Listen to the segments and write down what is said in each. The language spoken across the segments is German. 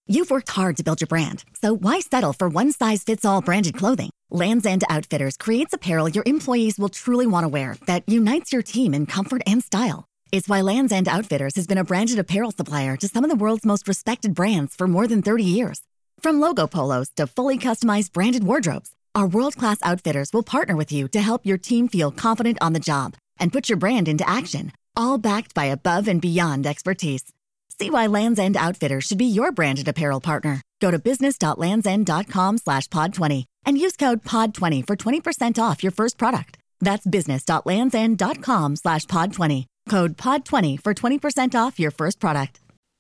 You've worked hard to build your brand, so why settle for one-size-fits-all branded clothing? Lands' End Outfitters creates apparel your employees will truly want to wear that unites your team in comfort and style. It's why Lands' End Outfitters has been a branded apparel supplier to some of the world's most respected brands for more than 30 years. From logo polos to fully customized branded wardrobes, our world-class outfitters will partner with you to help your team feel confident on the job and put your brand into action, all backed by above and beyond expertise. See why Lands' End Outfitters should be your branded apparel partner. Go to business.landsend.com/pod20 and use code POD20 for 20% off your first product. That's business.landsend.com/pod20. Code POD20 for 20% off your first product.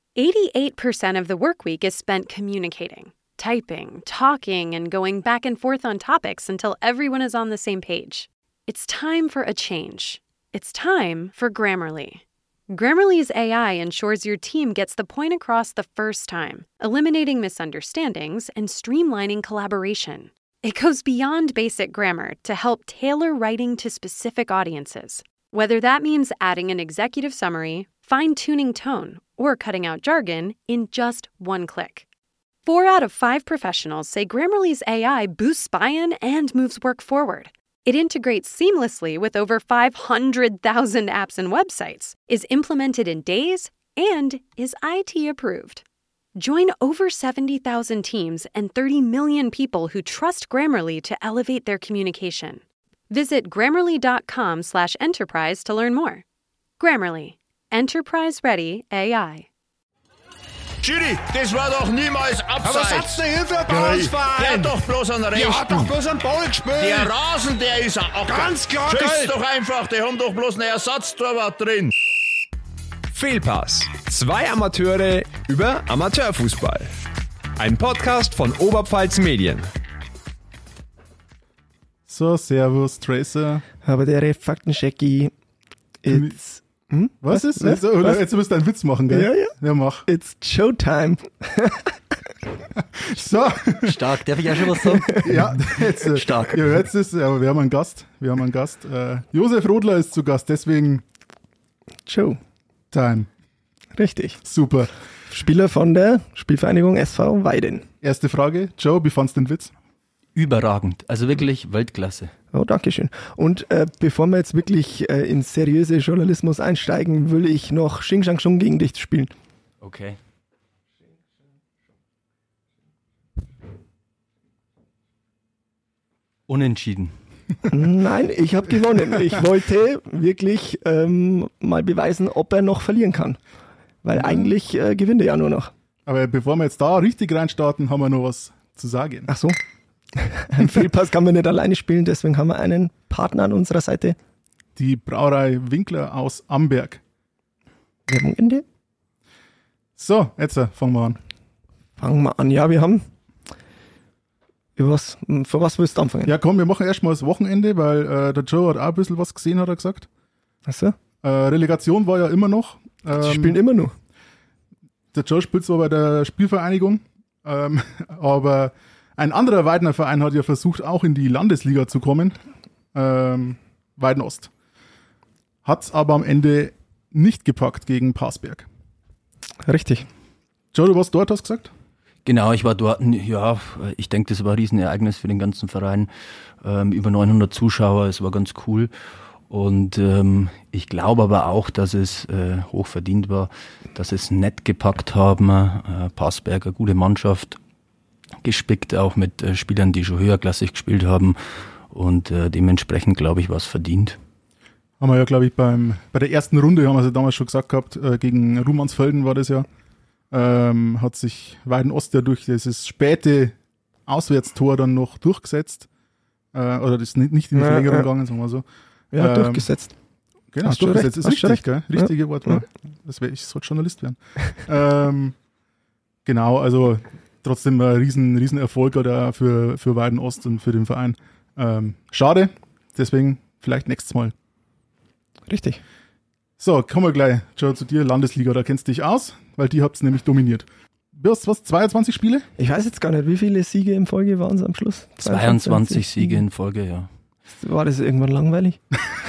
88% of the workweek is spent communicating, typing, talking, and going back and forth on topics until everyone is on the same page. It's time for a change. It's time for Grammarly. Grammarly's AI ensures your team gets the point across the first time, eliminating misunderstandings and streamlining collaboration. It goes beyond basic grammar to help tailor writing to specific audiences. Whether that means adding an executive summary, fine-tuning tone, or cutting out jargon in just one click. 4 out of 5 professionals say Grammarly's AI boosts buy-in and moves work forward. It integrates seamlessly with over 500,000 apps and websites, is implemented in days, and is IT approved. Join over 70,000 teams and 30 million people who trust Grammarly to elevate their communication. Visit Grammarly.com/enterprise to learn more. Grammarly. Enterprise-ready AI. Judy, das war doch niemals abseits. Aber was hat's denn hier für ein Ballsverein? Der hat doch bloß einen Rechten. Der hat doch bloß einen Ball gespielt. Der Rasen, der ist ein Acker. Ganz klar, Schieß geil. doch einfach, die haben doch bloß einen Ersatztorwart drin. Fehlpass. 2 Amateure über Amateurfußball. Ein Podcast von Oberpfalz Medien. So, servus, Tracer. Aber der Faktenchecki, it's... Was ist? Jetzt, oder jetzt musst du einen Witz machen, gell? Ja, ja. Ja, mach. It's Showtime. So. Stark, darf ich auch schon was sagen? Ja, jetzt, Stark. Ja, jetzt ist, aber wir haben einen Gast. Josef Rodler ist zu Gast, deswegen Showtime. Richtig. Super. Spieler von der Spielvereinigung SV Weiden. Erste Frage. Joe, wie fandst du den Witz? Überragend, also wirklich Weltklasse. Oh, dankeschön. Und bevor wir jetzt wirklich ins seriöse Journalismus einsteigen, will ich noch Xing Shang Shung gegen dich spielen. Okay. Unentschieden. Nein, ich habe gewonnen. Ich wollte wirklich mal beweisen, ob er noch verlieren kann. Weil eigentlich gewinnt er ja nur noch. Aber bevor wir jetzt da richtig reinstarten, haben wir noch was zu sagen. Ach so. Ein Fehlpass kann man nicht alleine spielen, deswegen haben wir einen Partner an unserer Seite. Die Brauerei Winkler aus Amberg. Werbung Ende. So, jetzt fangen wir an. Fangen wir an. Ja, wir haben... Für was willst du anfangen? Ja, komm, wir machen erstmal das Wochenende, weil der Joe hat auch ein bisschen was gesehen, hat er gesagt. Ach so. Relegation war ja immer noch. Die spielen immer noch. Der Joe spielt zwar bei der Spielvereinigung, aber ein anderer Weidener Verein hat ja versucht, auch in die Landesliga zu kommen. Weiden Ost. Hat's aber am Ende nicht gepackt gegen Passberg. Richtig. Joe, du warst dort, hast du gesagt? Genau, ich war dort, ja, ich denke, das war ein Riesenereignis für den ganzen Verein. Über 900 Zuschauer, es war ganz cool. Und ich glaube aber auch, dass es hoch verdient war, dass es nett gepackt haben. Passberg, eine gute Mannschaft, gespickt auch mit Spielern, die schon höherklassig gespielt haben. Und dementsprechend, glaube ich, war es verdient. Haben wir ja, glaube ich, bei der ersten Runde, haben wir es ja damals schon gesagt gehabt, gegen Ruhmannsfelden war das ja. Hat sich Weiden Ost ja durch dieses späte Auswärtstor dann noch durchgesetzt. Oder das ist nicht in die Verlängerung gegangen, sagen wir so. Ja, durchgesetzt. Genau, Hast durchgesetzt ist richtig, recht. gell? Richtige Wortwahl. Ich sollte Journalist werden. Genau, also trotzdem ein riesen Erfolg da für Weiden Ost und für den Verein. Schade, deswegen vielleicht nächstes Mal. Richtig. So, kommen wir gleich, Joe, zu dir, Landesliga, da kennst du dich aus, weil die habt es nämlich dominiert. Du hast 22 Spiele? Ich weiß jetzt gar nicht, wie viele Siege in Folge waren es am Schluss? 22 Siege in Folge, ja. War das irgendwann langweilig?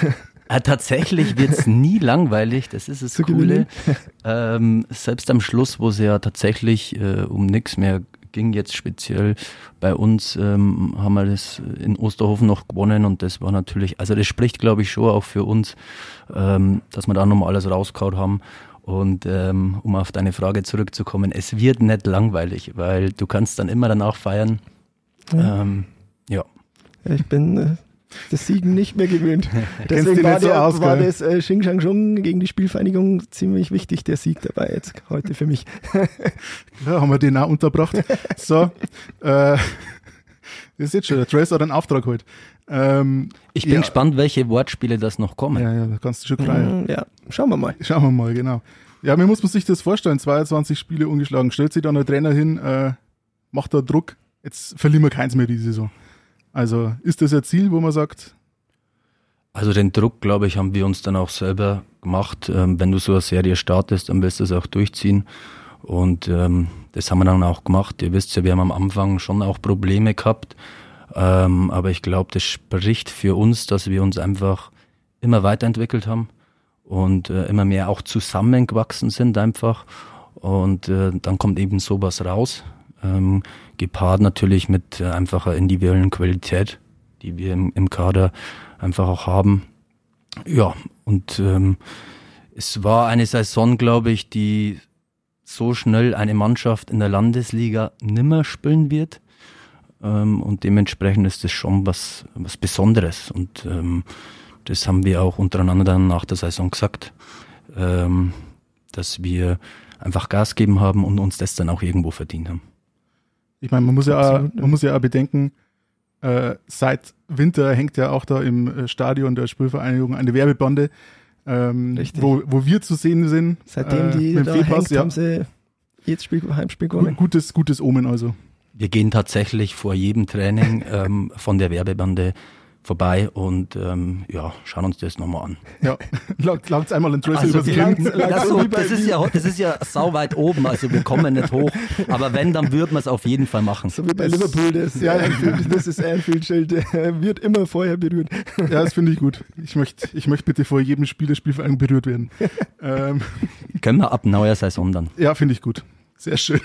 Tatsächlich wird es nie langweilig, das ist das Coole. Selbst am Schluss, wo es ja tatsächlich um nichts mehr ging, jetzt speziell bei uns, haben wir das in Osterhofen noch gewonnen und das war natürlich, also das spricht glaube ich schon auch für uns, dass wir da nochmal alles rausgehauen haben. Und um auf deine Frage zurückzukommen, es wird nicht langweilig, weil du kannst dann immer danach feiern. Ja. Ich bin das Siegen nicht mehr gewöhnt. Deswegen war das Xing Shang Chung gegen die Spielvereinigung ziemlich wichtig, der Sieg dabei jetzt heute für mich. Ja, haben wir den auch unterbracht. So, das ist jetzt schon, der Trace hat einen Auftrag heute. Ich bin gespannt, welche Wortspiele das noch kommen. Ja, da kannst du schon kreien. Ja, schauen wir mal. Schauen wir mal, genau. Ja, wie muss man sich das vorstellen? 22 Spiele ungeschlagen. Stellt sich dann der Trainer hin, macht da Druck. Jetzt verlieren wir keins mehr die Saison. Also ist das ein Ziel, wo man sagt? Also den Druck, glaube ich, haben wir uns dann auch selber gemacht. Wenn du so eine Serie startest, dann willst du es auch durchziehen. Und das haben wir dann auch gemacht. Ihr wisst ja, wir haben am Anfang schon auch Probleme gehabt. Aber ich glaube, das spricht für uns, dass wir uns einfach immer weiterentwickelt haben und immer mehr auch zusammengewachsen sind einfach. Und dann kommt eben sowas raus. Gepaart natürlich mit einfacher individuellen Qualität, die wir im Kader einfach auch haben. Ja, und es war eine Saison, glaube ich, die so schnell eine Mannschaft in der Landesliga nimmer spielen wird. Und dementsprechend ist das schon was Besonderes. Und das haben wir auch untereinander dann nach der Saison gesagt, dass wir einfach Gas geben haben und uns das dann auch irgendwo verdient haben. Ich meine, man muss ja auch bedenken, seit Winter hängt ja auch da im Stadion der Spielvereinigung eine Werbebande, wo wir zu sehen sind. Seitdem die da hängt, haben sie jedes Heimspiel gewonnen. Gutes Omen also. Wir gehen tatsächlich vor jedem Training von der Werbebande vorbei und schauen uns das nochmal an. Ja, langt einmal ein Tracer also übers Kinn. Das ist ja sau weit oben, also wir kommen nicht hoch, aber wenn, dann würden wir es auf jeden Fall machen. So wie bei Liverpool, das ist Anfield-Schild, wird immer vorher berührt. Ja, das finde ich gut. Ich möchte bitte vor jedem Spiel der Spielvereinigung berührt werden. Können wir ab neuer Saison dann. Ja, finde ich gut. Sehr schön.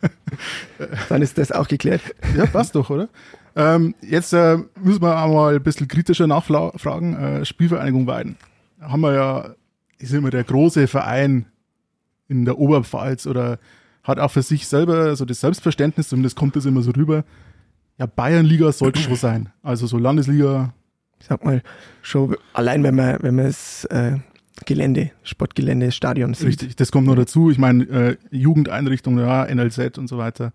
Dann ist das auch geklärt. Ja, passt doch, oder? Jetzt müssen wir auch mal ein bisschen kritischer nachfragen. Spielvereinigung Weiden. Haben wir ja, ist immer der große Verein in der Oberpfalz oder hat auch für sich selber so das Selbstverständnis, zumindest kommt das immer so rüber. Ja, Bayernliga sollte schon sein. Also so Landesliga. Ich sag mal, schon allein wenn man das Gelände, Sportgelände, Stadion sieht. Richtig, das kommt noch dazu. Ich meine, Jugendeinrichtungen, ja, NLZ und so weiter.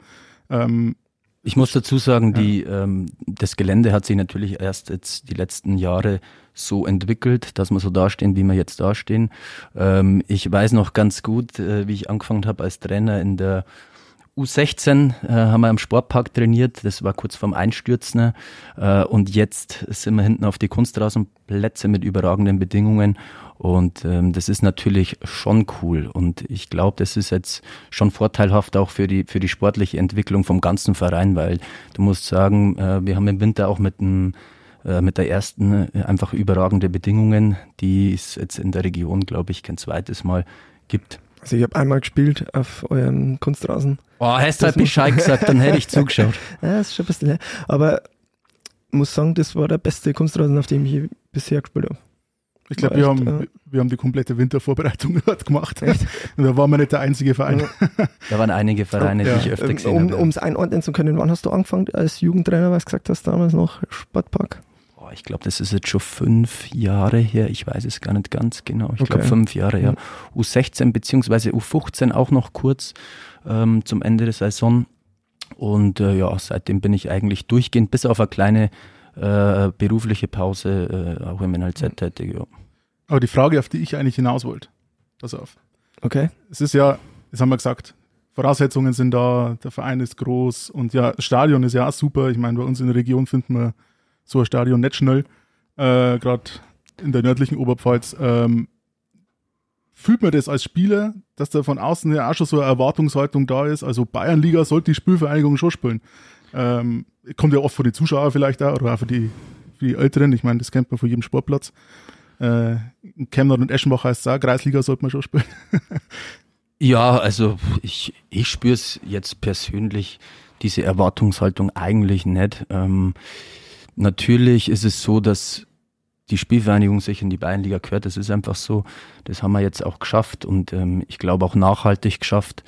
Ich muss dazu sagen, das Gelände hat sich natürlich erst jetzt die letzten Jahre so entwickelt, dass wir so dastehen, wie wir jetzt dastehen. Ich weiß noch ganz gut, wie ich angefangen habe als Trainer in der U16 haben wir im Sportpark trainiert, das war kurz vorm Einstürzen und jetzt sind wir hinten auf die Kunstrasenplätze mit überragenden Bedingungen und das ist natürlich schon cool und ich glaube, das ist jetzt schon vorteilhaft auch für die sportliche Entwicklung vom ganzen Verein, weil du musst sagen, wir haben im Winter auch mit der ersten einfach überragende Bedingungen, die es jetzt in der Region, glaube ich, kein zweites Mal gibt. Also ich habe einmal gespielt auf eurem Kunstrasen. Oh, hast du halt Bescheid gesagt, dann hätte ich zugeschaut. Ja, das ist schon ein bisschen her. Aber ich muss sagen, das war der beste Kunstrasen, auf dem ich bisher gespielt habe. Ich glaube, wir haben die komplette Wintervorbereitung dort gemacht. Echt? Und da waren wir nicht der einzige Verein. Da waren einige Vereine, die ich öfter gesehen habe. Um es einordnen zu können, wann hast du angefangen als Jugendtrainer, was du gesagt hast, damals noch Sportpark? Ich glaube, das ist jetzt schon 5 Jahre her. Ich weiß es gar nicht ganz genau. Ich glaube 5 Jahre her. U16 bzw. U15 auch noch kurz zum Ende der Saison. Und seitdem bin ich eigentlich durchgehend, bis auf eine kleine berufliche Pause, auch im NLZ tätig. Ja. Aber die Frage, auf die ich eigentlich hinaus wollte, pass auf. Okay. Es ist ja, das haben wir gesagt, Voraussetzungen sind da, der Verein ist groß und ja, das Stadion ist ja auch super. Ich meine, bei uns in der Region finden wir so ein Stadion nicht schnell, gerade in der nördlichen Oberpfalz. Fühlt man das als Spieler, dass da von außen ja auch schon so eine Erwartungshaltung da ist? Also Bayernliga sollte die Spielvereinigung schon spielen. Kommt ja oft von den Zuschauern vielleicht auch, oder auch für die Älteren. Ich meine, das kennt man von jedem Sportplatz. Chemnat und Eschenbach heißt es auch, Kreisliga sollte man schon spielen. Ja, also ich spüre es jetzt persönlich, diese Erwartungshaltung eigentlich nicht. Natürlich ist es so, dass die Spielvereinigung sich in die Bayernliga gehört. Das ist einfach so. Das haben wir jetzt auch geschafft und ich glaube auch nachhaltig geschafft.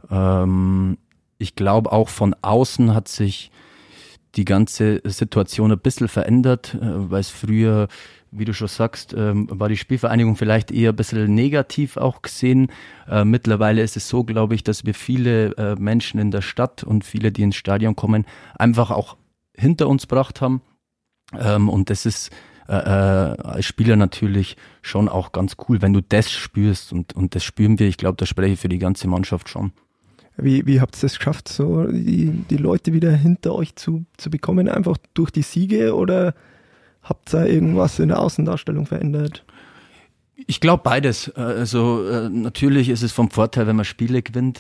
Ich glaube auch von außen hat sich die ganze Situation ein bisschen verändert, weil es früher, wie du schon sagst, war die Spielvereinigung vielleicht eher ein bisschen negativ auch gesehen. Mittlerweile ist es so, glaube ich, dass wir viele Menschen in der Stadt und viele, die ins Stadion kommen, einfach auch hinter uns gebracht haben. Und das ist als Spieler natürlich schon auch ganz cool, wenn du das spürst und das spüren wir. Ich glaube, das spreche ich für die ganze Mannschaft schon. Wie habt ihr es geschafft, so die Leute wieder hinter euch zu bekommen, einfach durch die Siege, oder habt ihr irgendwas in der Außendarstellung verändert? Ich glaube beides. Also natürlich ist es vom Vorteil, wenn man Spiele gewinnt,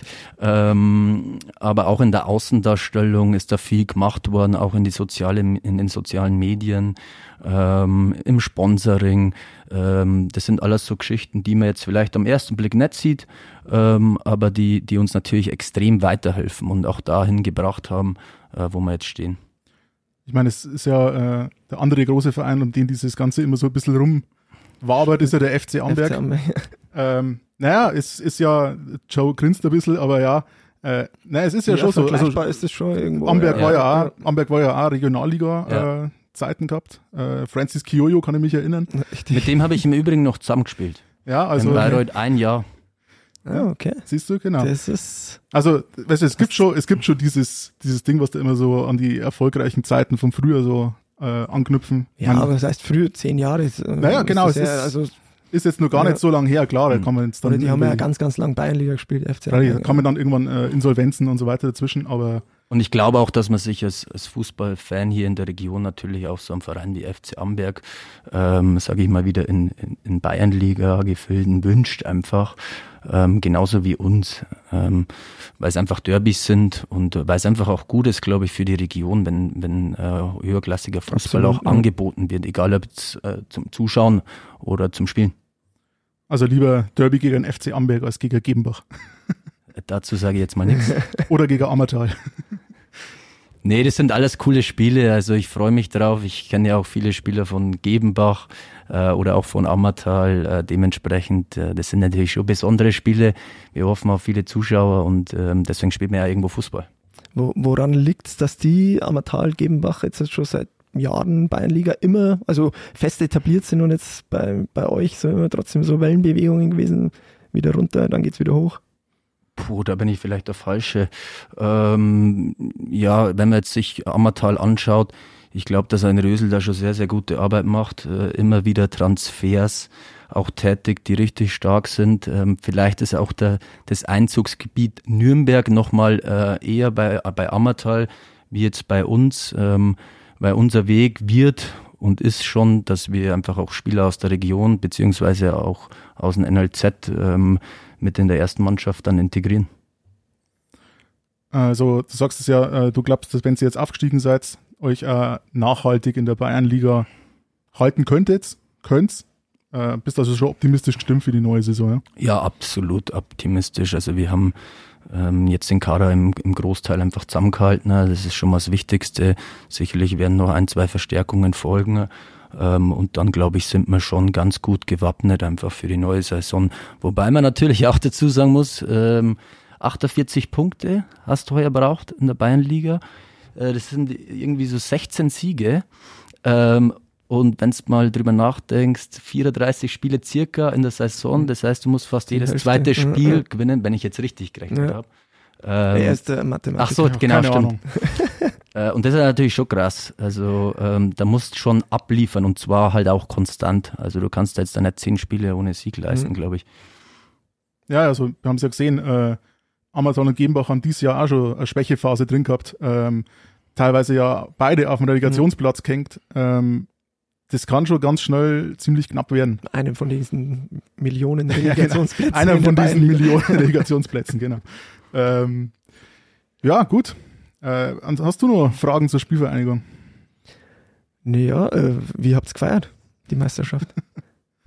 aber auch in der Außendarstellung ist da viel gemacht worden, auch in den sozialen Medien, im Sponsoring. Das sind alles so Geschichten, die man jetzt vielleicht am ersten Blick nicht sieht, aber die uns natürlich extrem weiterhelfen und auch dahin gebracht haben, wo wir jetzt stehen. Ich meine, es ist ja der andere große Verein, um den dieses Ganze immer so ein bisschen rumwabert, ist ja der FC Amberg. Naja, es ist ja, Joe grinst ein bisschen, aber ja, es ist ja schon so. Also, ist es schon irgendwo. Amberg war ja auch Regionalliga Zeiten gehabt. Francis Kioyo kann ich mich erinnern. Mit dem habe ich im Übrigen noch zusammengespielt. Ja, also. In Bayreuth ein Jahr. Ja, okay. Siehst du, genau. Das ist. Also, weißt du, es gibt schon dieses Ding, was da immer so an die erfolgreichen Zeiten von früher so anknüpfen. Ja, aber das heißt früher 10 Jahre. Naja, genau. Ist jetzt nur gar nicht so lange her, klar. Da kann man jetzt dann. Oder die haben ja ganz, ganz lang Bayernliga gespielt, FC. Da kann man dann irgendwann Insolvenzen und so weiter dazwischen, aber. Und ich glaube auch, dass man sich als Fußballfan hier in der Region natürlich auch so einen Verein wie FC Amberg, sage ich mal wieder, in Bayernliga gefüllt wünscht einfach, genauso wie uns, weil es einfach Derbys sind und weil es einfach auch gut ist, glaube ich, für die Region, wenn höherklassiger Fußball Absolut, auch angeboten wird, egal ob es zum Zuschauen oder zum Spielen. Also lieber Derby gegen den FC Amberg als gegen Gebenbach. Dazu sage ich jetzt mal nichts. Oder gegen Ammertal. Nee, das sind alles coole Spiele, also ich freue mich drauf. Ich kenne ja auch viele Spieler von Gebenbach oder auch von Ammertal. Dementsprechend, das sind natürlich schon besondere Spiele. Wir hoffen auf viele Zuschauer und deswegen spielt man ja irgendwo Fußball. Woran liegt es, dass die Ammertal, Gebenbach jetzt schon seit Jahren Bayernliga immer, also fest etabliert sind und jetzt bei euch so immer trotzdem so Wellenbewegungen gewesen, wieder runter, dann geht's wieder hoch? Puh, da bin ich vielleicht der Falsche. Wenn man jetzt sich Ammertal anschaut, ich glaube, dass ein Rösel da schon sehr, sehr gute Arbeit macht. Immer wieder Transfers auch tätig, die richtig stark sind. Vielleicht ist auch das Einzugsgebiet Nürnberg nochmal eher bei Ammertal wie jetzt bei uns, weil unser Weg wird und ist schon, dass wir einfach auch Spieler aus der Region beziehungsweise auch aus dem NLZ mit in der ersten Mannschaft dann integrieren. Also du sagst es ja, du glaubst, dass wenn ihr jetzt aufgestiegen seid, euch nachhaltig in der Bayernliga halten könnt's. Bist also schon optimistisch gestimmt für die neue Saison, ja? Ja, absolut optimistisch. Also wir haben jetzt den Kader im Großteil einfach zusammengehalten. Das ist schon mal das Wichtigste. Sicherlich werden noch 1, 2 Verstärkungen folgen. Und dann, glaube ich, sind wir schon ganz gut gewappnet einfach für die neue Saison. Wobei man natürlich auch dazu sagen muss, 48 Punkte hast du heuer braucht in der Bayernliga. Das sind irgendwie so 16 Siege. Und wenn du mal drüber nachdenkst, 34 Spiele circa in der Saison, das heißt, du musst fast jedes zweite Spiel gewinnen, wenn ich jetzt richtig gerechnet habe. Der erste Mathematiker. Ach so, genau, keine stimmt. Und das ist natürlich schon krass. Also da musst du schon abliefern und zwar halt auch konstant. Also du kannst da jetzt dann nicht 10 Spiele ohne Sieg leisten, glaube ich. Ja, also wir haben es ja gesehen, Ammertal und Gebenbach haben dieses Jahr auch schon eine Schwächephase drin gehabt. Teilweise ja beide auf dem Relegationsplatz gehängt. Das kann schon ganz schnell ziemlich knapp werden. Einer von diesen Millionen Relegationsplätzen. Ja, genau. Einer von diesen Millionen Relegationsplätzen, genau. Ja, gut. Hast du noch Fragen zur Spielvereinigung? Naja, wie habt ihr gefeiert, die Meisterschaft?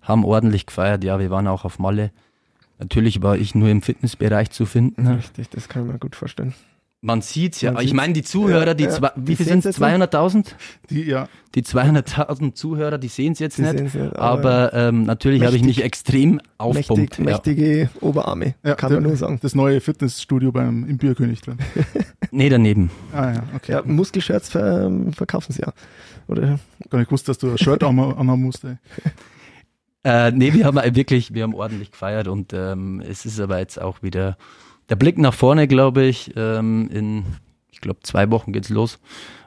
haben ordentlich gefeiert. Ja, wir waren auch auf Malle. Natürlich war ich nur im Fitnessbereich zu finden. Richtig, das kann ich mir gut vorstellen. Man sieht's ja. Man Ich sieht's. meine, die Zuhörer, wie viel sind es? 200.000? Die 200.000 Zuhörer, die sehen es jetzt Die nicht. sehen's nicht, aber natürlich habe ich mich extrem aufpumpt. Mächtige Oberarme, kann man nur sagen. Das neue Fitnessstudio im Bierkönig drin. Nee, daneben. Ah ja, okay. Ja, Muskelshirts verkaufen sie ja. Oder? Gar nicht gewusst, dass du ein Shirt anhaben musst. Ey. Nee, wir haben ordentlich gefeiert und es ist aber jetzt auch wieder der Blick nach vorne, glaube ich. Ich glaube 2 Wochen geht's los.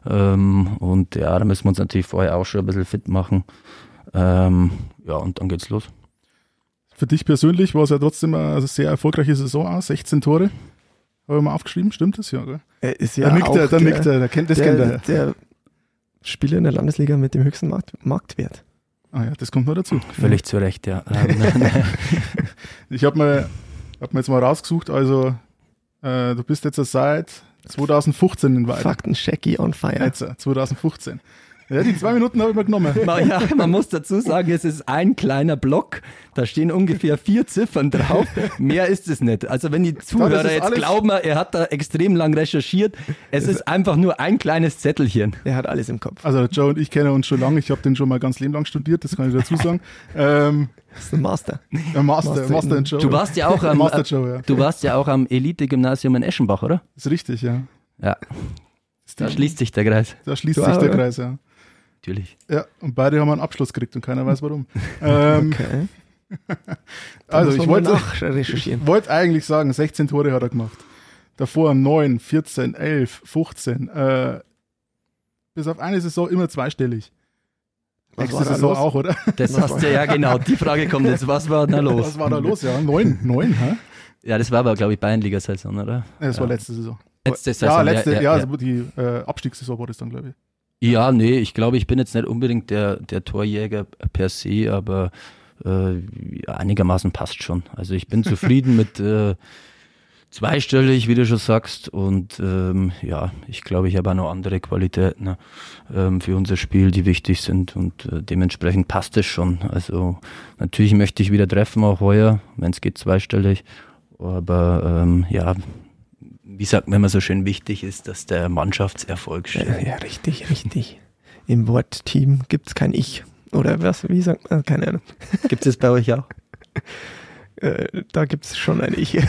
Und ja, da müssen wir uns natürlich vorher auch schon ein bisschen fit machen. Ja, und dann geht's los. Für dich persönlich war es ja trotzdem eine sehr erfolgreiche Saison auch, 16 Tore. Habe ich mal aufgeschrieben, stimmt das ja, gell? Ist ja Da nickt er, der kennt er. Der Spieler in der Landesliga mit dem höchsten Marktwert. Ah ja, das kommt noch dazu. Völlig zu Recht, ja. Ich habe mir jetzt mal rausgesucht, also du bist jetzt seit 2015 in Weiden. Fakten Shaggy on fire. Jetzt, 2015. Ja, die 2 Minuten habe ich mir genommen. Ja, man muss dazu sagen, es ist ein kleiner Block, da stehen ungefähr 4 Ziffern drauf, mehr ist es nicht. Also wenn die Zuhörer jetzt glauben, er hat da extrem lang recherchiert, es ist einfach nur ein kleinesZettelchen. Er hat alles im Kopf. Also Joe und ich kennen uns schon lange, ich habe den schon mal ganz Leben lang studiert, das kann ich dazu sagen. Das ist ein Master. Master in Joe. Du warst ja auch Master Joe, ja. Du warst ja auch am Elite-Gymnasium in Eschenbach, oder? Das ist richtig, ja. Ja, da schließt sich der Kreis. Da schließt sich der Kreis, ja. Natürlich. Ja, und beide haben einen Abschluss gekriegt und keiner weiß warum. Okay. Also ich wollte recherchieren. eigentlich sagen, 16 Tore hat er gemacht. Davor 9, 14, 11, 15. Bis auf eine Saison immer zweistellig. Nächste Saison auch, oder? Das hast du ja genau. Die Frage kommt jetzt. Was war da los? Was war da los? Ja, 9, hä? Ja, das war aber, glaube ich, Bayernliga-Saison, oder? Ja, das war letzte Saison. Letzte Saison. Ja, also die Abstiegssaison war das dann, glaube ich. Ja, nee, ich glaube, ich bin jetzt nicht unbedingt der Torjäger per se, aber einigermaßen passt schon. Also ich bin zufrieden mit zweistellig, wie du schon sagst, und ja, ich glaube, ich habe auch noch andere Qualitäten für unser Spiel, die wichtig sind, und dementsprechend passt es schon. Also natürlich möchte ich wieder treffen, auch heuer, wenn es geht zweistellig, aber ja, wie sagt man immer so schön, wichtig ist, dass der Mannschaftserfolg steht. Ja, richtig. Im Wort Team gibt es kein Ich. Oder was? Wie sagt man? Keine Ahnung. Gibt es bei euch auch? Da gibt es schon ein Ich.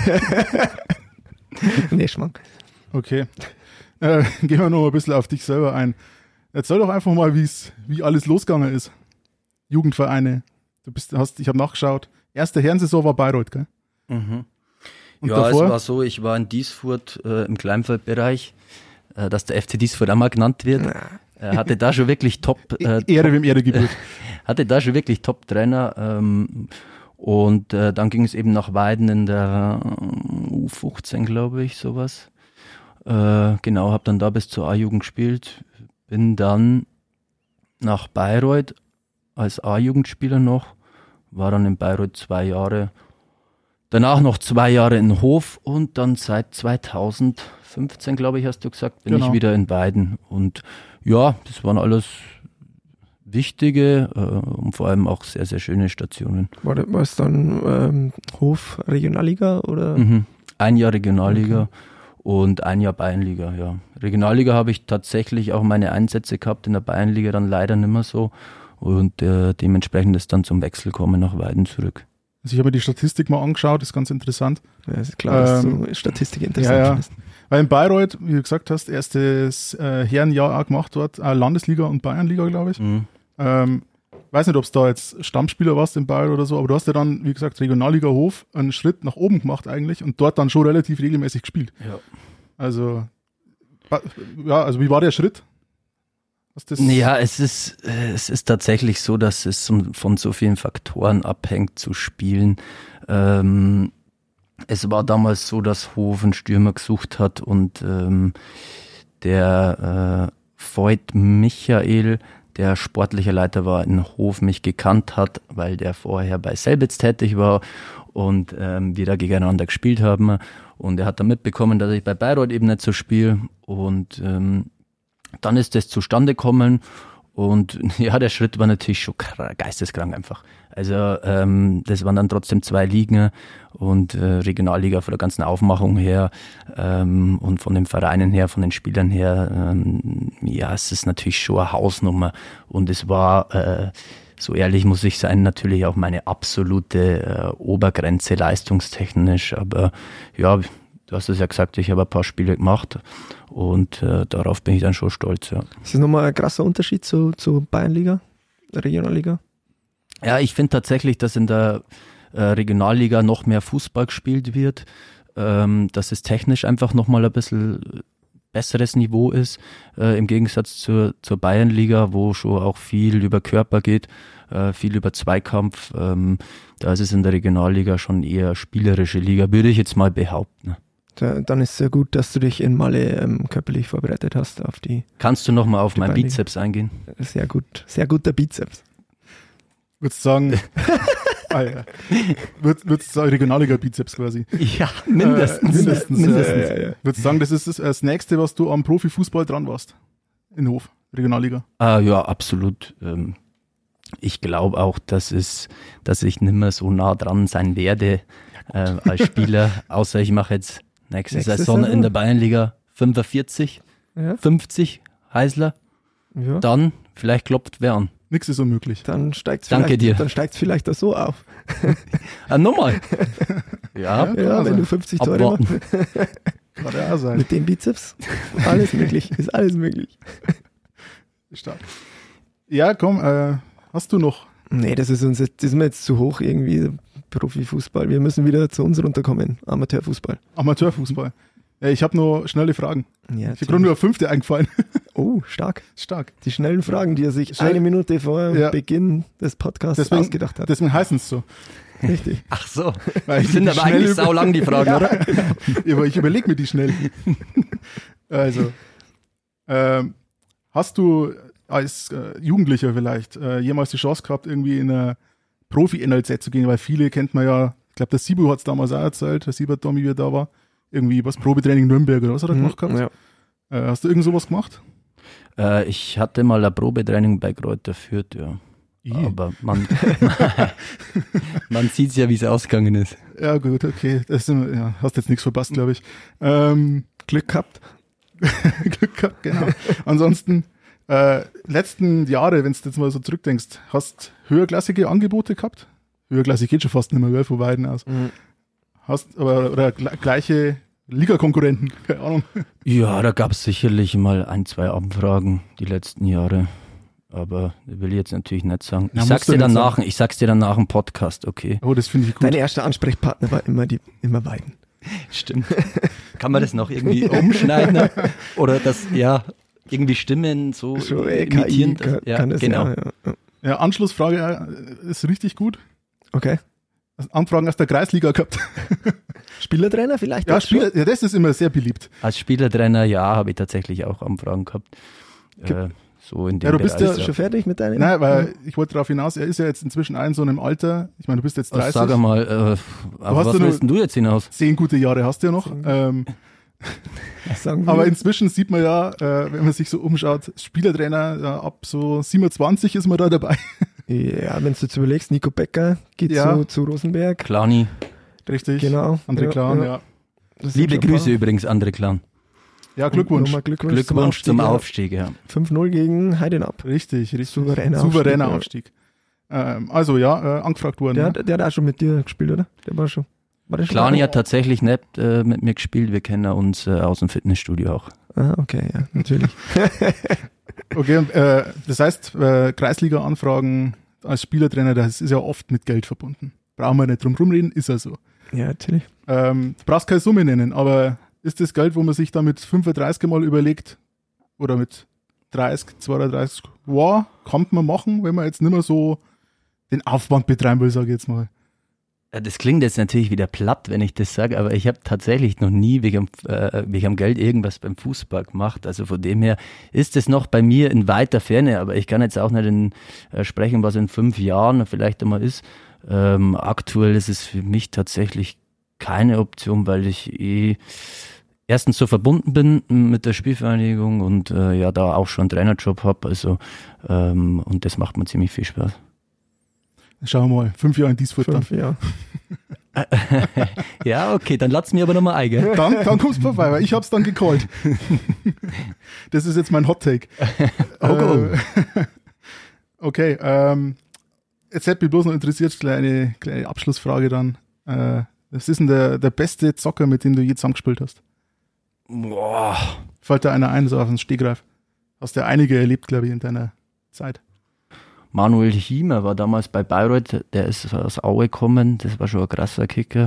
Nee, Schmank. Okay. Gehen wir noch mal ein bisschen auf dich selber ein. Erzähl doch einfach mal, wie alles losgegangen ist. Jugendvereine. Ich habe nachgeschaut. Erste Herrensaison war Bayreuth, gell? Mhm. Und ja, davor? Es war so, ich war in Diesfurt im Kleinfeldbereich, dass der FC Diesfurt auch mal genannt wird. Hatte da schon wirklich Top... Ehre wem Ehre gebührt. Hatte da schon wirklich Top-Trainer. Und dann ging es eben nach Weiden in der U15, glaube ich, sowas. Genau, habe dann da bis zur A-Jugend gespielt. Bin dann nach Bayreuth als A-Jugendspieler noch. War dann in Bayreuth 2 Jahre. Danach noch 2 Jahre in Hof und dann seit 2015, glaube ich, hast du gesagt, bin ich wieder in Weiden. Und ja, das waren alles wichtige und vor allem auch sehr, sehr schöne Stationen. War es dann Hof Regionalliga oder? Mhm. 1 Jahr Regionalliga und 1 Jahr Bayernliga, ja. Regionalliga habe ich tatsächlich auch meine Einsätze gehabt, in der Bayernliga dann leider nicht mehr so. Und dementsprechend ist dann zum Wechsel kommen nach Weiden zurück. Also ich habe mir die Statistik mal angeschaut, ist ganz interessant. Ja, ist klar, dass du Statistik interessant findest. Weil in Bayreuth, wie du gesagt hast, erstes Herrenjahr auch gemacht dort, Landesliga und Bayernliga, glaube ich. Mhm. Weiß nicht, ob es da jetzt Stammspieler warst in Bayreuth oder so, aber du hast ja dann, wie gesagt, Regionalliga Hof einen Schritt nach oben gemacht eigentlich und dort dann schon relativ regelmäßig gespielt. Ja. Also wie war der Schritt? Ja, es ist tatsächlich so, dass es von so vielen Faktoren abhängt zu spielen. Es war damals so, dass Hof einen Stürmer gesucht hat und der Voigt Michael, der sportlicher Leiter war in Hof, mich gekannt hat, weil der vorher bei Selbitz tätig war und wir da gegeneinander gespielt haben. Und er hat dann mitbekommen, dass ich bei Bayreuth eben nicht so spiele und dann ist das zustande gekommen Und ja, der Schritt war natürlich schon geisteskrank einfach. Also das waren dann trotzdem 2 Ligen und Regionalliga von der ganzen Aufmachung her und von den Vereinen her, von den Spielern her. Ja, es ist natürlich schon eine Hausnummer und es war, so ehrlich muss ich sein, natürlich auch meine absolute Obergrenze leistungstechnisch. Aber ja, du hast es ja gesagt, ich habe ein paar Spiele gemacht und darauf bin ich dann schon stolz. Ja. Ist das nochmal ein krasser Unterschied zu Bayernliga, Regionalliga? Ja, ich finde tatsächlich, dass in der Regionalliga noch mehr Fußball gespielt wird, dass es technisch einfach nochmal ein bisschen besseres Niveau ist, im Gegensatz zur Bayernliga, wo schon auch viel über Körper geht, viel über Zweikampf. Da ist es in der Regionalliga schon eher spielerische Liga, würde ich jetzt mal behaupten. Dann ist es sehr gut, dass du dich in Malle körperlich vorbereitet hast auf die. Kannst du nochmal auf meinen Bizeps eingehen? Sehr gut, sehr guter Bizeps. Würdest du sagen, würdest du sagen, Regionalliga-Bizeps quasi? Ja, mindestens. Ja. Würdest du sagen, das ist das Nächste, was du am Profifußball dran warst? In Hof, Regionalliga? Ja, absolut. Ich glaube auch, dass ich nicht mehr so nah dran sein werde als Spieler, außer ich mache jetzt nächste Saison in der Bayernliga 45, 50 Heißler, dann vielleicht klopft wer an. Nichts ist unmöglich. Dann steigt es vielleicht auch so auf. Nochmal. Ja, wenn du 50 Tore machst. Kann ja auch sein. Mit dem Bizeps. Alles möglich. Ist alles möglich. Stark. Ja, komm, hast du noch? Nee, das ist mir jetzt zu hoch irgendwie, Profifußball. Wir müssen wieder zu uns runterkommen. Amateurfußball. Ja, ich habe noch schnelle Fragen. Ja, ich habe gerade nur eine 5. eingefallen. Oh, stark. Die schnellen Fragen, die er sich eine Minute vor Beginn des Podcasts ausgedacht hat. Deswegen heißen es so. Richtig. Ach so. Weil die sind aber eigentlich saulang, die Fragen, oder? Ja, aber ich überlege mir die schnell. Also, hast du als Jugendlicher vielleicht jemals die Chance gehabt, irgendwie in eine Profi-NLZ zu gehen? Weil viele kennt man ja, ich glaube, der Sibu hat es damals auch erzählt, der Siebert Tommy, wie er da war. Irgendwie was Probetraining Nürnberg oder was hat er gemacht gehabt? Ja. Hast du irgend sowas gemacht? Ich hatte mal ein Probetraining bei Kräuter Fürth, ja. Aber man sieht es ja, wie es ausgegangen ist. Ja gut, okay. Hast jetzt nichts verpasst, glaube ich. Glück gehabt. Glück gehabt, genau. Ansonsten, letzten Jahre, wenn du jetzt mal so zurückdenkst, hast höherklassige Angebote gehabt? Höherklassig geht schon fast nicht mehr, gell, von Weiden aus. Hast oder gleiche Liga-Konkurrenten, keine Ahnung. Ja, da gab es sicherlich mal 1, 2 Anfragen die letzten Jahre. Aber das will ich jetzt natürlich nicht sagen. Ich sag's dir dann nach dem Podcast, okay? Oh, das finde ich gut. Dein erster Ansprechpartner war immer Weiden. Stimmt. Kann man das noch irgendwie umschneiden? Oder das, irgendwie Stimmen so imitieren? Kann das, genau. Ja, Anschlussfrage ist richtig gut. Okay. Anfragen aus der Kreisliga gehabt. Spielertrainer vielleicht? Ja, das ist immer sehr beliebt. Als Spielertrainer, habe ich tatsächlich auch Anfragen gehabt. So in dem du bist ja schon fertig mit deinem... Nein, weil ich wollte darauf hinaus, er ist ja jetzt inzwischen in so einem Alter, ich meine, du bist jetzt 30. Sag mal, was willst du jetzt hinaus? 10 gute Jahre hast du ja noch. Aber inzwischen sieht man ja, wenn man sich so umschaut, Spielertrainer, ab so 27 ist man da dabei. Ja, wenn du jetzt überlegst, Nico Becker geht zu Rosenberg. Klani. Richtig. Genau. André Klan, ja. Liebe Grüße übrigens, André Klan. Ja, Glückwunsch. Glückwunsch zum Aufstieg, ja. 5-0 gegen Heidenab. Richtig. Souveräner Aufstieg. Angefragt worden. Der hat auch schon mit dir gespielt, oder? Der war schon. Klani hat tatsächlich nicht mit mir gespielt. Wir kennen uns aus dem Fitnessstudio auch. Ah, okay, ja, natürlich. Okay, das heißt, Kreisliga-Anfragen als Spielertrainer, das ist ja oft mit Geld verbunden. Brauchen wir nicht drum rumreden, ist ja so. Ja, natürlich. Du brauchst keine Summe nennen, aber ist das Geld, wo man sich da mit 35 mal überlegt, oder mit 30, 32, kann man machen, wenn man jetzt nicht mehr so den Aufwand betreiben will, sage ich jetzt mal. Das klingt jetzt natürlich wieder platt, wenn ich das sage, aber ich habe tatsächlich noch nie wegen Geld irgendwas beim Fußball gemacht. Also von dem her ist es noch bei mir in weiter Ferne, aber ich kann jetzt auch nicht sprechen, was in 5 Jahren vielleicht einmal ist. Aktuell ist es für mich tatsächlich keine Option, weil ich erstens so verbunden bin mit der Spielvereinigung und ja da auch schon einen Trainerjob habe. Also und das macht mir ziemlich viel Spaß. Schauen wir mal, 5 Jahre in Diesfurt dann. 5 Jahre. Ja, okay, dann lad's mir aber nochmal ein, gell? Dann kommst du vorbei, weil ich hab's dann gecallt. Das ist jetzt mein Hot Take. Okay, jetzt hätte mich bloß noch interessiert, kleine Abschlussfrage dann. Was ist denn der beste Zocker, mit dem du je zusammengespielt hast? Boah. Fällt da einer ein, so auf den Stegreif? Hast ja einige erlebt, glaube ich, in deiner Zeit. Manuel Hiemer war damals bei Bayreuth, der ist aus Aue gekommen, das war schon ein krasser Kicker.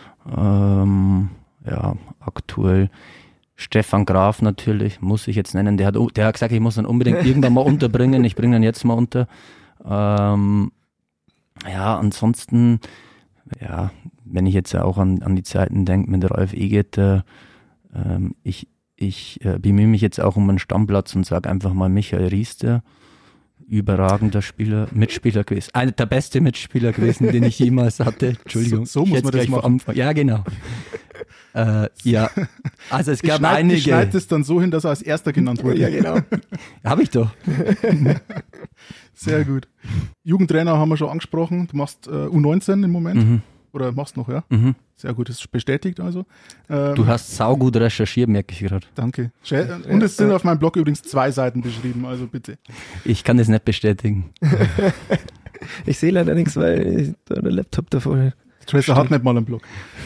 Ja, aktuell Stefan Graf natürlich, muss ich jetzt nennen, der hat gesagt, ich muss ihn unbedingt irgendwann mal unterbringen, ich bringe ihn jetzt mal unter. Ja, ansonsten, ja, wenn ich jetzt auch an die Zeiten denke mit Ralf Egeter, ich bemühe mich jetzt auch um einen Stammplatz und sage einfach mal Michael Riester. Überragender Mitspieler gewesen. Einer der beste Mitspieler gewesen, den ich jemals hatte. Entschuldigung. So muss man das machen. Ja, genau. Ja, also es gab einige. Ich schneide es dann so hin, dass er als Erster genannt wurde. Ja, genau. Habe ich doch. Sehr gut. Jugendtrainer haben wir schon angesprochen. Du machst U19 im Moment. Mhm. Oder machst noch, ja? Mhm. Sehr gut, das ist bestätigt also. Du hast saugut recherchiert, merke ich gerade. Danke. Und es sind auf meinem Blog übrigens 2 Seiten beschrieben, also bitte. Ich kann das nicht bestätigen. Ich sehe leider nichts, weil der Laptop davor. Tracer hat nicht mal einen Blog.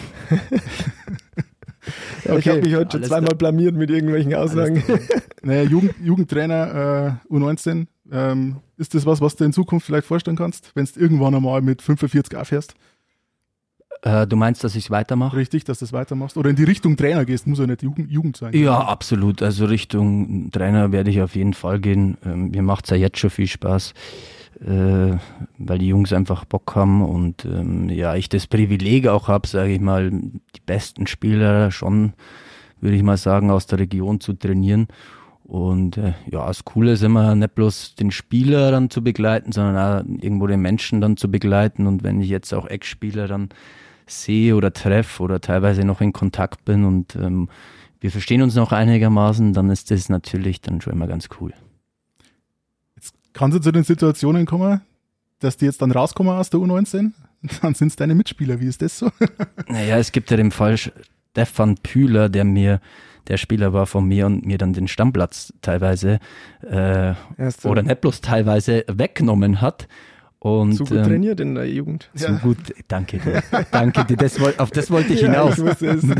Ja, okay. Ich habe mich heute schon zweimal blamiert mit irgendwelchen Aussagen. Naja, Jugendtrainer U19, ist das was du in Zukunft vielleicht vorstellen kannst, wenn du irgendwann einmal mit 45 aufhörst? Du meinst, dass ich es weitermache? Richtig, dass du es weitermachst. Oder in die Richtung Trainer gehst, muss ja nicht Jugend sein. Ja, absolut. Also Richtung Trainer werde ich auf jeden Fall gehen. Mir macht es ja jetzt schon viel Spaß, weil die Jungs einfach Bock haben und ja, ich das Privileg auch habe, sage ich mal, die besten Spieler schon, würde ich mal sagen, aus der Region zu trainieren. Und ja, das Coole ist immer nicht bloß den Spieler dann zu begleiten, sondern auch irgendwo den Menschen dann zu begleiten. Und wenn ich jetzt auch Ex-Spieler dann sehe oder treffe oder teilweise noch in Kontakt bin und wir verstehen uns noch einigermaßen, dann ist das natürlich dann schon immer ganz cool. Jetzt kannst du zu den Situationen kommen, dass die jetzt dann rauskommen aus der U19? Dann sind es deine Mitspieler, wie ist das so? Naja, es gibt ja den Fall Stefan Pühler, der Spieler war von mir und mir dann den Stammplatz teilweise oder nicht bloß teilweise weggenommen hat. Und, zu gut trainiert in der Jugend. Zu gut, danke dir. Danke dir, auf das wollte ich hinaus. Ja, ich wusste es.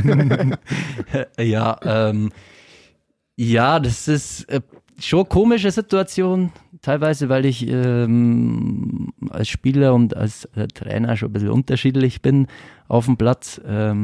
Ja, das ist schon eine komische Situation, teilweise, weil ich als Spieler und als Trainer schon ein bisschen unterschiedlich bin auf dem Platz.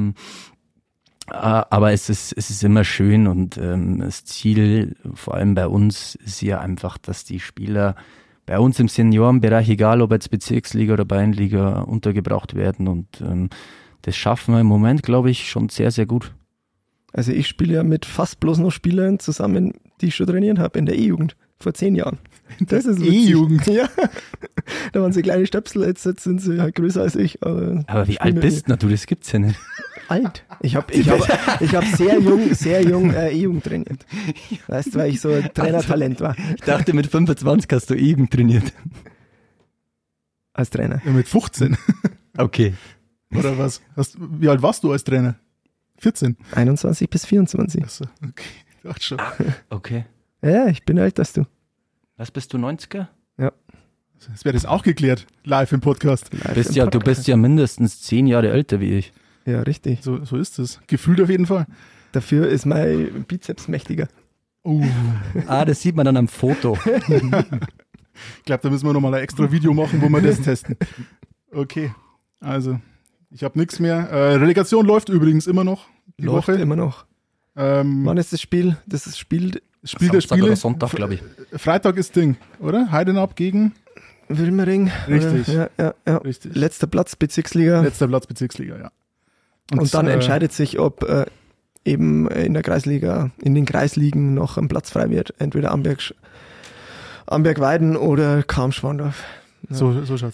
Aber es ist immer schön und das Ziel, vor allem bei uns, ist ja einfach, dass die Spieler bei uns im Seniorenbereich, egal ob jetzt Bezirksliga oder Bayernliga, untergebracht werden und das schaffen wir im Moment, glaube ich, schon sehr, sehr gut. Also ich spiele ja mit fast bloß noch Spielern zusammen, die ich schon trainiert habe in der E-Jugend, vor 10 Jahren. Das ist E-Jugend? Ja, da waren sie kleine Stöpsel, jetzt sind sie halt größer als ich. Aber wie alt bist du? Das gibt's ja nicht. Alt. Ich hab sehr jung E-Jugend trainiert. Weißt du, weil ich so ein Trainertalent war. Ich dachte, mit 25 hast du E-Jugend trainiert. Als Trainer. Ja, mit 15. Okay. Oder was? Wie alt warst du als Trainer? 14? 21 bis 24. Achso, okay. Ich dachte schon. Okay. Ja, ich bin älter als du. Was bist du, 90er? Ja. Jetzt wäre das auch geklärt, live im Podcast. Du bist ja mindestens 10 Jahre älter wie ich. Ja, richtig. So ist es. Gefühlt auf jeden Fall. Dafür ist mein Bizeps mächtiger. Das sieht man dann am Foto. Ich glaube, da müssen wir nochmal ein extra Video machen, wo wir das testen. Okay, also ich habe nichts mehr. Relegation läuft übrigens immer noch. Die Läuft Woche. immer noch. Wann ist das Spiel? Das ist Spiel der Samstag Spiele. oder Sonntag, glaube ich. Freitag ist Ding, oder? Heidenab gegen Wilmering. Richtig. Ja. Richtig. Letzter Platz Bezirksliga. Letzter Platz Bezirksliga, ja. Und dann entscheidet sich, ob eben in der Kreisliga, in den Kreisligen noch ein Platz frei wird. Entweder Amberg-Weiden oder Cham-Schwandorf. Ja. So schaut's aus.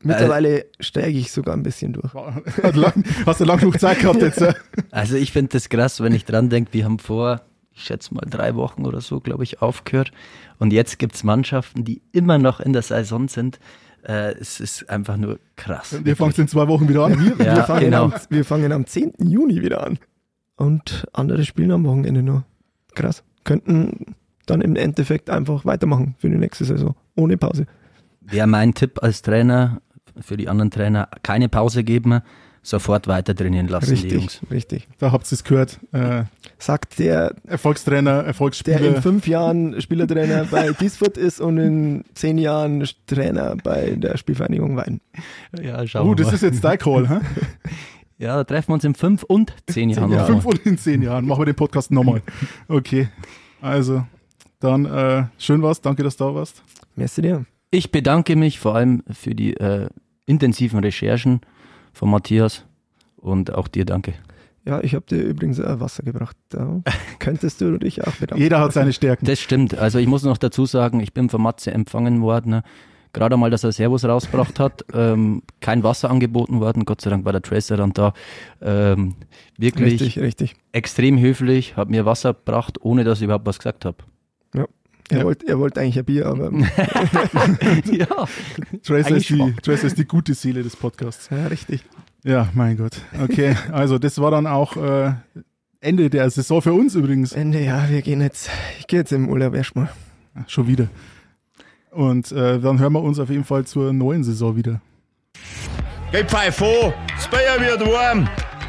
Mittlerweile steige ich sogar ein bisschen durch. Hast du lang genug Zeit gehabt jetzt? Also ich finde das krass, wenn ich dran denke, wir haben vor, ich schätze mal 3 Wochen oder so, glaube ich, aufgehört. Und jetzt gibt es Mannschaften, die immer noch in der Saison sind. Es ist einfach nur krass. Wir fangen in 2 Wochen wieder an. Wir fangen am 10. Juni wieder an. Und andere spielen am Wochenende nur. Krass. Könnten dann im Endeffekt einfach weitermachen für die nächste Saison. Ohne Pause. Wäre mein Tipp als Trainer, für die anderen Trainer, keine Pause geben, sofort weiter trainieren lassen, die Jungs. Richtig. Da habt ihr es gehört. Sagt der Erfolgstrainer, Erfolgsspieler. Der in 5 Jahren Spielertrainer bei Diesfurt ist und in 10 Jahren Trainer bei der Spielvereinigung Weiden. Ja, schauen wir mal. Das ist jetzt dein Call, hä? Ja, da treffen wir uns in 5 und 10 Jahren. Ja, 5 und in 10 Jahren. Machen wir den Podcast nochmal. Okay. Also, dann schön war's. Danke, dass du da warst. Merci dir. Ich bedanke mich vor allem für die intensiven Recherchen von Matthias und auch dir danke. Ja, ich habe dir übrigens Wasser gebracht. Da könntest du dich auch bedanken. Jeder hat seine Stärken. Das stimmt. Also ich muss noch dazu sagen, ich bin von Matze empfangen worden. Gerade mal, dass er Servus rausgebracht hat. Kein Wasser angeboten worden. Gott sei Dank war der Tracer dann da. Wirklich richtig. Extrem höflich, hat mir Wasser gebracht, ohne dass ich überhaupt was gesagt habe. Ja. Er wollte eigentlich ein Bier, aber ja. Tracer ist die gute Seele des Podcasts. Ja, richtig. Ja, mein Gott. Okay, also das war dann auch Ende der Saison für uns übrigens. Ja, ich gehe jetzt im Urlaub erstmal. Schon wieder. Und dann hören wir uns auf jeden Fall zur neuen Saison wieder. Geh pfeif vor, das Bier wird warm.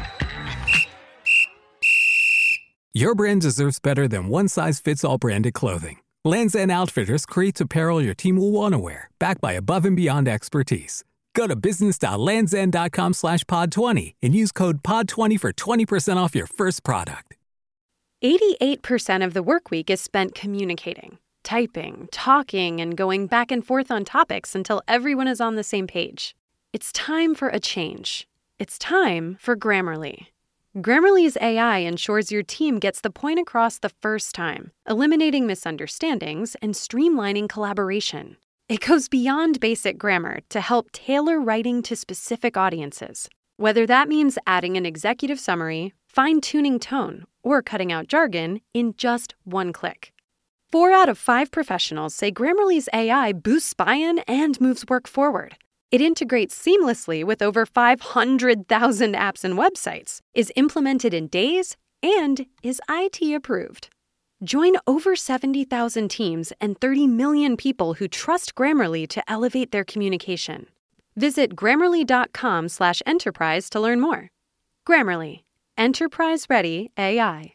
Your brand deserves better than one-size-fits-all branded clothing. Lands' End Outfitters creates apparel your team will want to wear, backed by above-and-beyond expertise. Go to business.landsend.com/pod20 and use code POD20 for 20% off your first product. 88% of the workweek is spent communicating, typing, talking, and going back and forth on topics until everyone is on the same page. It's time for a change. It's time for Grammarly. Grammarly's AI ensures your team gets the point across the first time, eliminating misunderstandings and streamlining collaboration. It goes beyond basic grammar to help tailor writing to specific audiences. Whether that means adding an executive summary, fine-tuning tone, or cutting out jargon in just one click. 4 out of 5 professionals say Grammarly's AI boosts buy-in and moves work forward. It integrates seamlessly with over 500,000 apps and websites, is implemented in days, and is IT approved. Join over 70,000 teams and 30 million people who trust Grammarly to elevate their communication. Visit Grammarly.com/enterprise to learn more. Grammarly. Enterprise-ready AI.